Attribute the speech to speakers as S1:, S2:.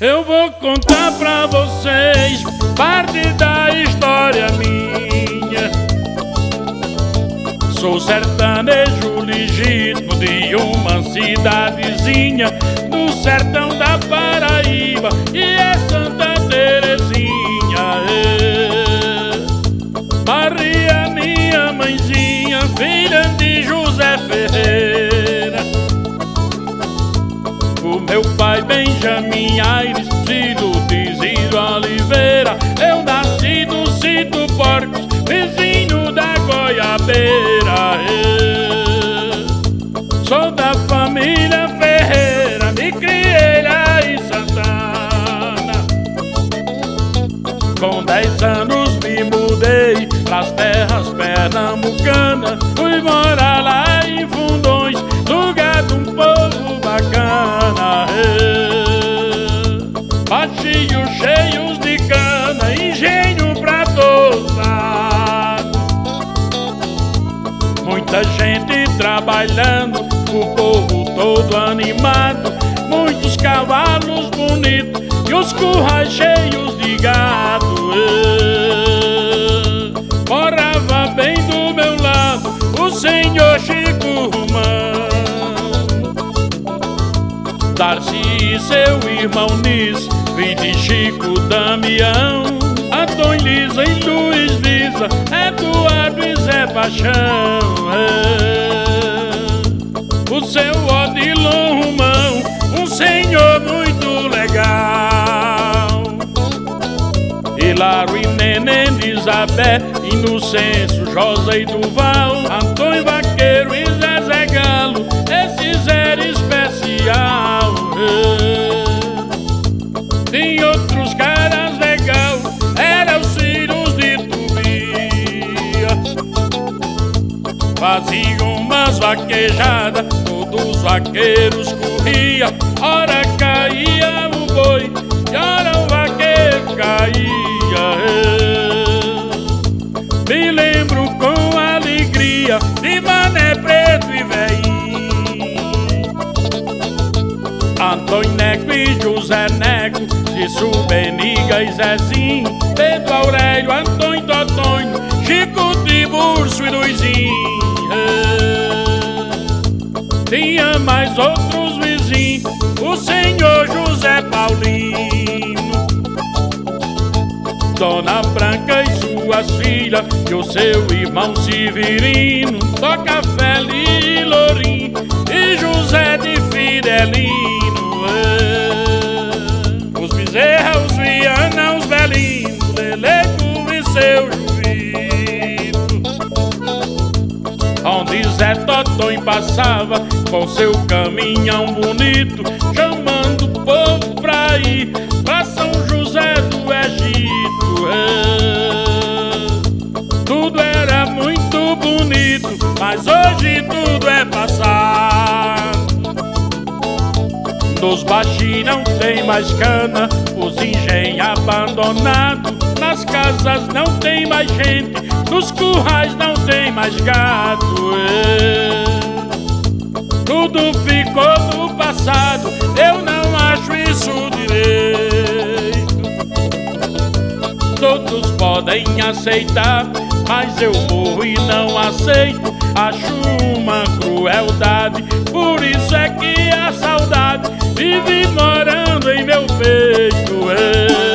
S1: Eu vou contar pra vocês parte da história minha. Sou sertanejo legítimo de uma cidadezinha no sertão da Paraíba, e é Santa Terezinha. Maria, minha mãezinha, filha de José Ferreira. O meu pai Benjamin Aires, filho de Isidro Oliveira. Eu nasci no Sítio Porcos, vizinho da Goiabeira. Sou da família Ferreira, me criei lá em Santana. Com 10 anos me mudei pras terras pernambucanas. Fui morar lá em Fundões, lugar de um povo bacana. Baixinhos cheios de cana, engenho pra todos lados. Muita gente trabalhando, o povo todo animado. Muitos cavalos bonitos e os currais cheios de gado. Morava bem do meu lado o senhor Chico Romão, Darcy e seu irmão Nis, filho de Chico Damião, Antônio Lisa e Luiz Lisa, Eduardo e Zé Paixão. O seu Odilon Romão, um senhor muito legal. Hilário e Neném, Elizabeth, Inocêncio, José e Duval, Antônio Vaqueiro e Zezé Galo, esses eram especial. Tem outros caras legal, eram os filhos de Tubia. Faziam umas vaquejadas, todos os vaqueiros corriam. Ora caía o boi e ora o vaqueiro caía. Me lembro com alegria de Mané Preto e Velhinho, Antônio Neco e José Neco, Cício Beniga e Zezinho, Pedro Aurélio, Antônio Totonho, Chico Tiburcio e Luizinho. Tinha mais outros vizinhos, o senhor José Paulino, Dona Branca e suas filhas, e o seu irmão Severino, Toca Feli e Lourinho, e José de Fidelino. Os Bezerra, os Viana, os Belinhos, Leleco e seu Juvito. Onde Zé Totonho passava com seu caminhão bonito, chamando o povo pra ir pra São José do Egito. Tudo era muito bonito, mas hoje tudo é passado. Nos baixinhos não tem mais cana, os engenhos abandonados. Nas casas não tem mais gente, nos currais não tem mais gado. Tudo ficou no passado, eu não acho isso direito. Todos podem aceitar, mas eu morro e não aceito. Acho uma crueldade, por isso é que a saudade vive morando em meu peito.